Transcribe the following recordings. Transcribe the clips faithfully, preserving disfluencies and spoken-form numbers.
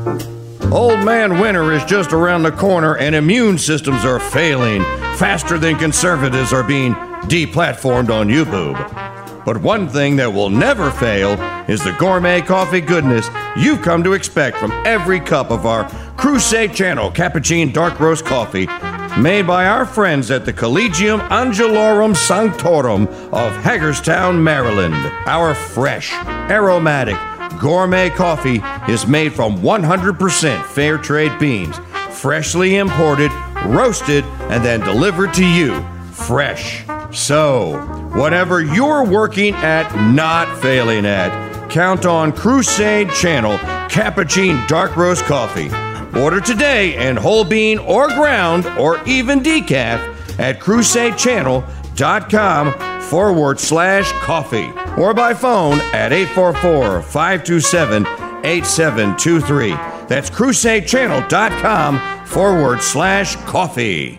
Old man winter is just around the corner and immune systems are failing faster than conservatives are being deplatformed on YouTube. But one thing that will never fail is the gourmet coffee goodness you've come to expect from every cup of our Crusade Channel Cappuccino Dark Roast Coffee, made by our friends at the Collegium Angelorum Sanctorum of Hagerstown, Maryland. Our fresh, aromatic, gourmet coffee is made from one hundred percent fair trade beans, freshly imported, roasted, and then delivered to you fresh. So, whatever you're working at, not failing at, count on Crusade Channel Cappuccino Dark Roast Coffee. Order today in whole bean or ground or even decaf at crusadechannel.com forward slash coffee or by phone at eight four four, five two seven, eight seven two three. That's crusadechannel.com forward slash coffee.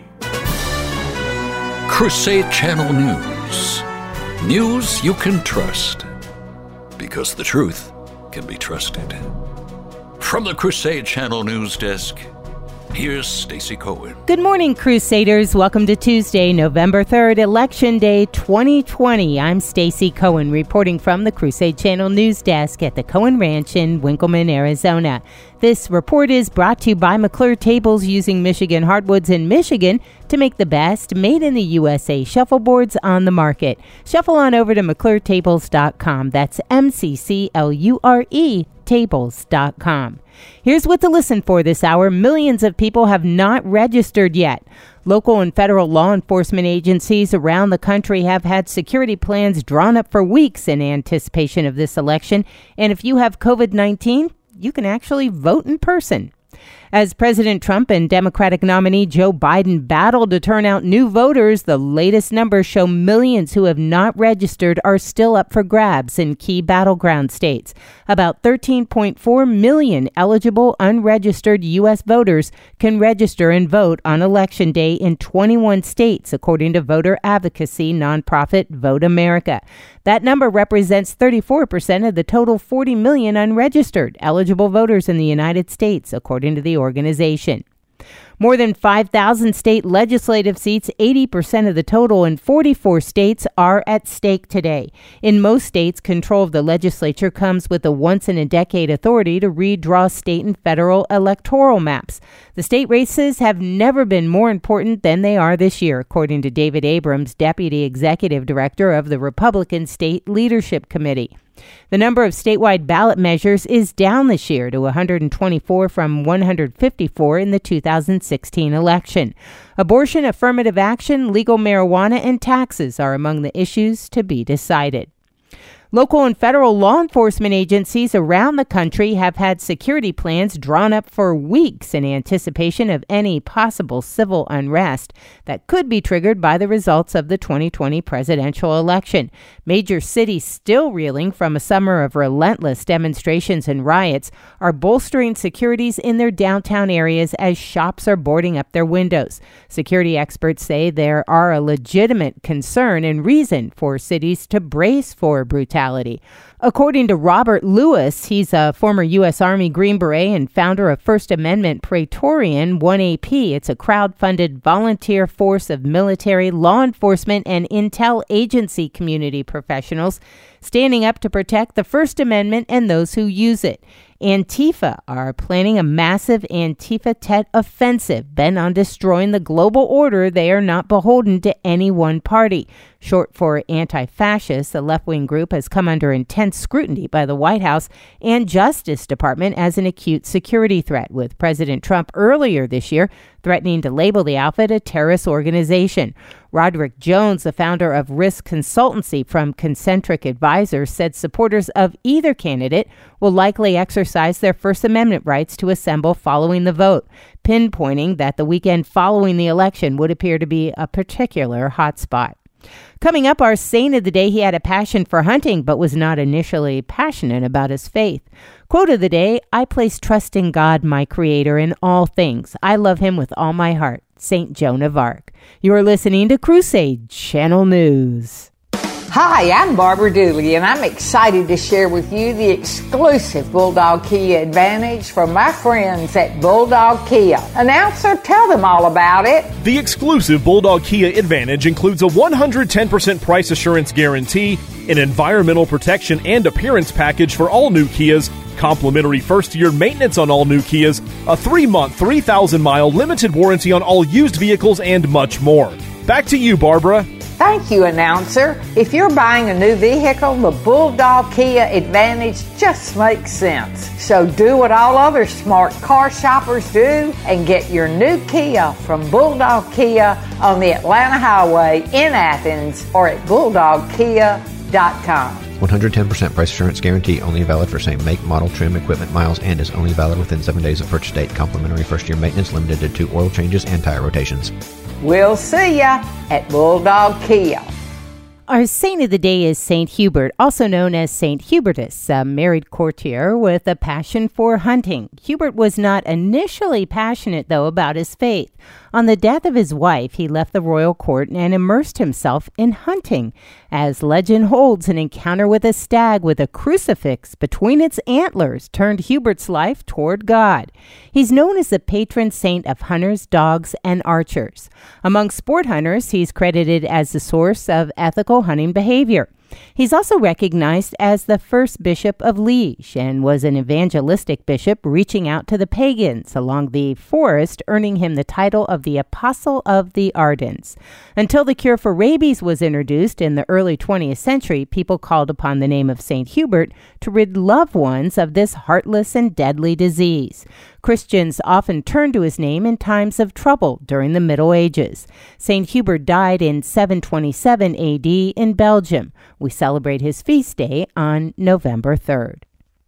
Crusade Channel News. News you can trust. Because the truth can be trusted. From the Crusade Channel News Desk, here's Stacey Cohen. Good morning, Crusaders. Welcome to Tuesday, November third, Election Day twenty twenty. I'm Stacey Cohen, reporting from the Crusade Channel News Desk at the Cohen Ranch in Winkleman, Arizona. This report is brought to you by McClure Tables, using Michigan hardwoods in Michigan to make the best made-in-the-U S A shuffleboards on the market. Shuffle on over to McClure Tables dot com. That's M C C L U R E tables dot com. Here's what to listen for this hour. Millions of people have not registered yet. Local and federal law enforcement agencies around the country have had security plans drawn up for weeks in anticipation of this election. And if you have covid nineteen, you can actually vote in person. As President Trump and Democratic nominee Joe Biden battle to turn out new voters, the latest numbers show millions who have not registered are still up for grabs in key battleground states. About thirteen point four million eligible unregistered U S voters can register and vote on Election Day in twenty-one states, according to voter advocacy nonprofit Vote America. That number represents thirty-four percent of the total forty million unregistered eligible voters in the United States, according to the organization. More than five thousand state legislative seats, eighty percent of the total in forty-four states, are at stake today. In most states, control of the legislature comes with a once-in-a-decade authority to redraw state and federal electoral maps. The state races have never been more important than they are this year, according to David Abrams, Deputy Executive Director of the Republican State Leadership Committee. The number of statewide ballot measures is down this year to one hundred twenty-four from one hundred fifty-four in the two thousand sixteen election. Abortion, affirmative action, legal marijuana, and taxes are among the issues to be decided. Local and federal law enforcement agencies around the country have had security plans drawn up for weeks in anticipation of any possible civil unrest that could be triggered by the results of the twenty twenty presidential election. Major cities still reeling from a summer of relentless demonstrations and riots are bolstering securities in their downtown areas as shops are boarding up their windows. Security experts say there are a legitimate concern and reason for cities to brace for brutality. According to Robert Lewis, he's a former U S Army Green Beret and founder of First Amendment Praetorian one A P. It's a crowd-funded volunteer force of military, law enforcement, and intel agency community professionals standing up to protect the First Amendment and those who use it. Antifa are planning a massive Antifa-Tet offensive bent on destroying the global order. They are not beholden to any one party. Short for anti-fascist, the left-wing group has come under intense scrutiny by the White House and Justice Department as an acute security threat, with President Trump earlier this year threatening to label the outfit a terrorist organization. Roderick Jones, the founder of Risk Consultancy from Concentric Advisors, said supporters of either candidate will likely exercise their First Amendment rights to assemble following the vote, pinpointing that the weekend following the election would appear to be a particular hotspot. Coming up, our saint of the day. He had a passion for hunting, but was not initially passionate about his faith. Quote of the day: I place trust in God, my creator, in all things. I love him with all my heart. Saint Joan of Arc. You are listening to Crusade Channel News. Hi, I'm Barbara Dooley, and I'm excited to share with you the exclusive Bulldog Kia Advantage from my friends at Bulldog Kia. Announcer, tell them all about it. The exclusive Bulldog Kia Advantage includes a one hundred ten percent price assurance guarantee, an environmental protection and appearance package for all new Kias, complimentary first-year maintenance on all new Kias, a three-month, three thousand mile limited warranty on all used vehicles, and much more. Back to you, Barbara. Thank you, Announcer. If you're buying a new vehicle, the Bulldog Kia Advantage just makes sense. So do what all other smart car shoppers do and get your new Kia from Bulldog Kia on the Atlanta Highway in Athens or at bulldog kia dot com. one hundred ten percent price assurance guarantee, only valid for same make, model, trim, equipment, miles, and is only valid within seven days of purchase date. Complimentary first-year maintenance limited to two oil changes and tire rotations. We'll see ya at Bulldog Kia. Our saint of the day is Saint Hubert, also known as Saint Hubertus, a married courtier with a passion for hunting. Hubert was not initially passionate, though, about his faith. On the death of his wife, he left the royal court and immersed himself in hunting. As legend holds, an encounter with a stag with a crucifix between its antlers turned Hubert's life toward God. He's known as the patron saint of hunters, dogs, and archers. Among sport hunters, he's credited as the source of ethical hunting behavior. He's also recognized as the first bishop of Liege and was an evangelistic bishop reaching out to the pagans along the forest, earning him the title of the Apostle of the Ardennes. Until the cure for rabies was introduced in the early twentieth century, people called upon the name of Saint Hubert to rid loved ones of this heartless and deadly disease. Christians often turned to his name in times of trouble during the Middle Ages. Saint Hubert died in seven twenty-seven A D in Belgium. We celebrate his feast day on November third.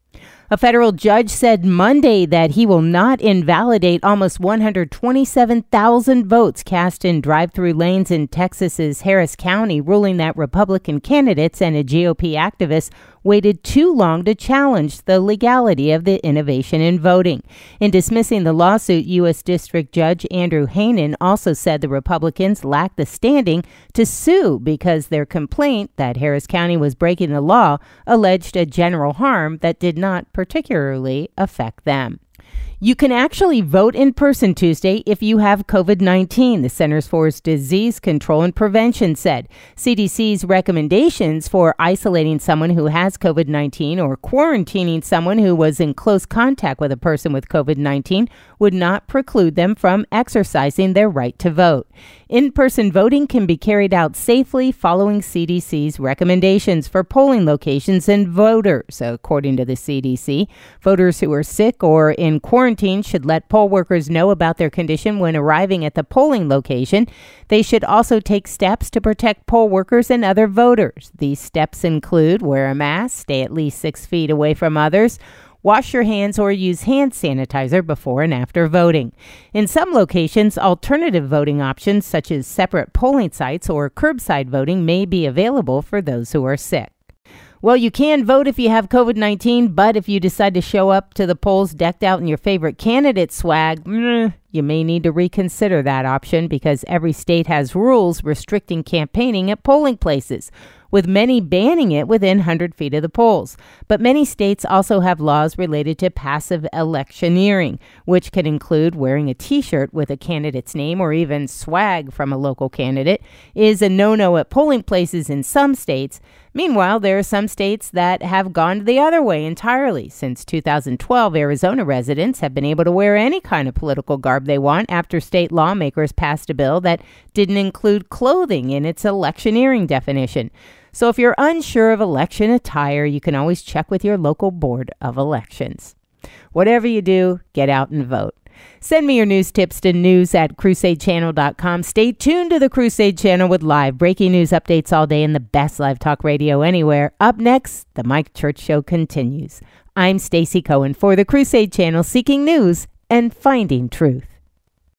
A federal judge said Monday that he will not invalidate almost one hundred twenty-seven thousand votes cast in drive-through lanes in Texas's Harris County, ruling that Republican candidates and a G O P activist waited too long to challenge the legality of the innovation in voting. In dismissing the lawsuit, U S District Judge Andrew Hanen also said the Republicans lacked the standing to sue because their complaint that Harris County was breaking the law alleged a general harm that did not particularly affect them. You can actually vote in person Tuesday if you have COVID nineteen, the Centers for Disease Control and Prevention said. C D C's recommendations for isolating someone who has COVID nineteen or quarantining someone who was in close contact with a person with COVID nineteen would not preclude them from exercising their right to vote. In-person voting can be carried out safely following C D C's recommendations for polling locations and voters. According to the C D C, voters who are sick or in quarantine should let poll workers know about their condition when arriving at the polling location. They should also take steps to protect poll workers and other voters. These steps include wear a mask, stay at least six feet away from others, wash your hands or use hand sanitizer before and after voting. In some locations, alternative voting options such as separate polling sites or curbside voting may be available for those who are sick. Well, you can vote if you have COVID nineteen, but if you decide to show up to the polls decked out in your favorite candidate swag, you may need to reconsider that option because every state has rules restricting campaigning at polling places, with many banning it within one hundred feet of the polls. But many states also have laws related to passive electioneering, which can include wearing a T-shirt with a candidate's name or even swag from a local candidate is a no-no at polling places in some states. Meanwhile, there are some states that have gone the other way entirely. Since two thousand twelve, Arizona residents have been able to wear any kind of political garb they want after state lawmakers passed a bill that didn't include clothing in its electioneering definition. So if you're unsure of election attire, you can always check with your local board of elections. Whatever you do, get out and vote. Send me your news tips to news at crusade channel dot com. Stay tuned to the Crusade Channel with live breaking news updates all day and the best live talk radio anywhere. Up next, the Mike Church Show continues. I'm Stacey Cohen for the Crusade Channel, seeking news and finding truth.